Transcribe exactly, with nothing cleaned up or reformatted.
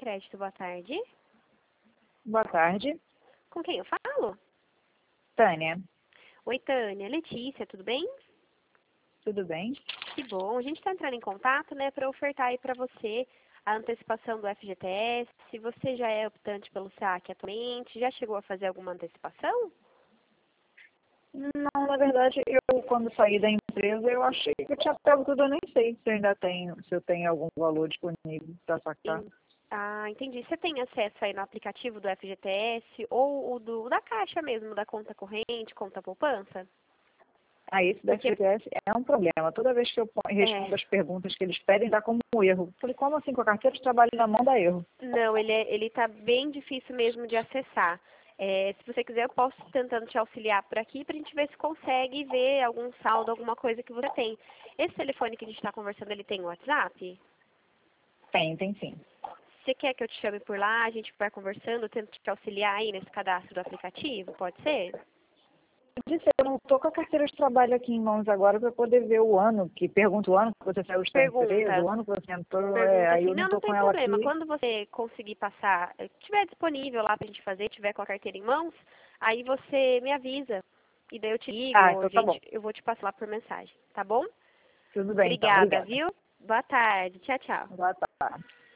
Crédito, boa tarde. Boa tarde. Com quem eu falo? Tânia, Oi, Tânia. Letícia, tudo bem? tudo bem? Que bom. A gente está entrando em contato, né, para ofertar aí para você a antecipação do F G T S. Se você já é optante pelo S E A C atualmente, já chegou a fazer alguma antecipação? Não, na verdade, eu quando saí da empresa, eu achei que eu tinha pego tudo, eu nem sei se eu ainda tenho, se eu tenho algum valor disponível para sacar. Em- Ah, entendi. Você tem acesso aí no aplicativo do F G T S ou o do, da Caixa mesmo, da conta corrente, conta poupança? Ah, esse da Porque, F G T S é um problema. Toda vez que eu pon- respondo é, as perguntas que eles pedem, dá como erro. Falei, como assim? Com a carteira de trabalho na mão dá erro. não, ele é, ele tá bem difícil mesmo de acessar. É, se você quiser, eu posso tentando te auxiliar por aqui para a gente ver se consegue ver algum saldo, alguma coisa que você tem. Esse telefone que a gente está conversando, ele tem WhatsApp? Tem, tem sim. Você quer que eu te chame por lá, a gente vai conversando, eu tento te auxiliar aí nesse cadastro do aplicativo, pode ser? Eu disse, eu não estou com a carteira de trabalho aqui em mãos agora para poder ver o ano, que pergunta o ano que você saiu da empresa, Pergunta. o ano que você entrou, é, Pergunta aí assim, eu não não, não estou com tem ela problema. aqui. Quando você conseguir passar, estiver disponível lá pra gente fazer, tiver com a carteira em mãos, aí você me avisa. E daí eu te Ah, ligo, então tá bom. gente, eu vou te passar lá por mensagem, tá bom? Tudo bem, então. Obrigada, Obrigada. viu? Boa tarde. Tchau, tchau. Boa tarde.